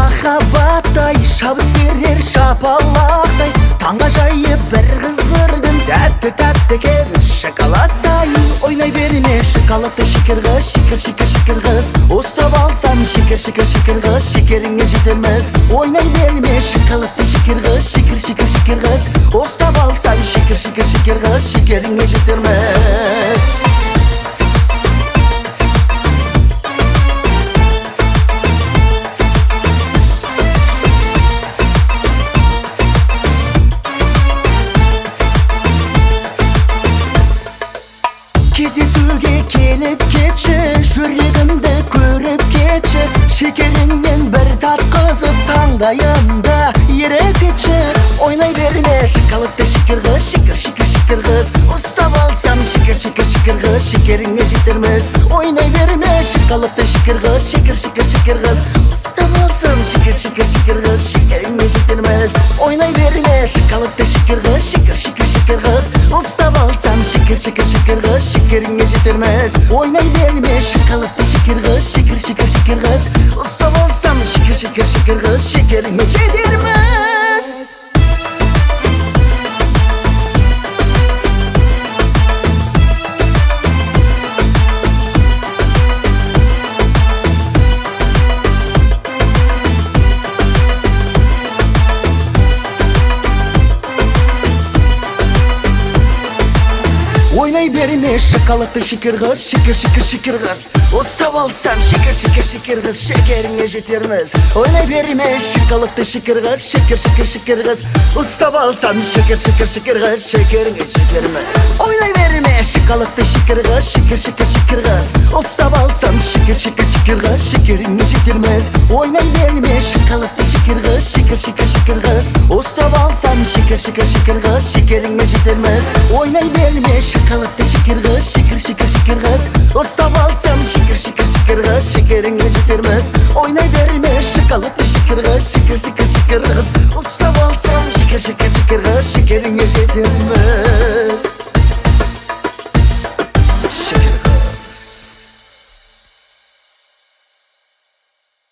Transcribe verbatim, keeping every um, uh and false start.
махаббаттай шабыт берер шапалақтай таңға жайып бір қыз көрдім, тәтті тәтті екен шоколадтай. Ойнай берме шоколадты шекер қыз, шекер шекер шекер қыз, ұстап алсам шекер шекер шекер қыз, шекеріңе жетерміз. Ойнай берме шоколадты шекер қыз, шекер шекер шекер қыз, ұстап алсам шекер шекер шекер қыз, шекеріңе жетерміз. Кездесуге келіп кетші, жүрегімді көріп кетші, шекеріңнен бір татқызып таңдайымда еріп кетші. Ойнай берме шоколадты шекер қыз, шекер шекер шекер қыз, ұстап алсам шекер шекер шекер қыз, шекеріңе жетерміз. Ойнай берме шоколадты шекер қыз, шекер шекер шекер қыз, ұстап алсам шекер шекер шекер қыз, шекеріңе жетерміз. Ойнай берме шоколадты шекер қыз, шекер шекер шекер қыз, ұстап алсам шекер шекер шекер қыз, шекеріңе жетерміз. Ойнай берме шоколадты шекер қыз, шекер шекер шекер қыз, ұстап алсам шекер шекер шекер қыз, шекеріңе жетерміз. Ойнай берме шоколадты шекер қыз, шекер шекер шекер қыз, ұстап алсам шекер шекер шекер қыз, шекеріңе жетерміз. Ойнай берме шоколадты шекер қыз, шекер шекер шекер қыз, ұстап алсам шекер шекер шекер қыз, шекеріңе жетерміз. Ойнай берме шоколадты шекер қыз, шекер шекер шекер қыз, ұстап алсам шекер шекер шекер қыз, шекеріңе жетерміз. Ойнай берме шоколадты шекер қыз, шекер шекер шекер қыз, ұстап алсам шекер шекер шекер қыз, шекеріңе жетерміз. Ойнай берме шоколадты шекер қыз, шекер шекер шекер қыз, ұстап алсам шекер шекер шекер қыз, шекеріңе жетерміз. Ойнай берме шоколадты шекер қыз, шекер шекер шекер қыз, ұстап алсам шекер шекер шекер қыз, шекеріңе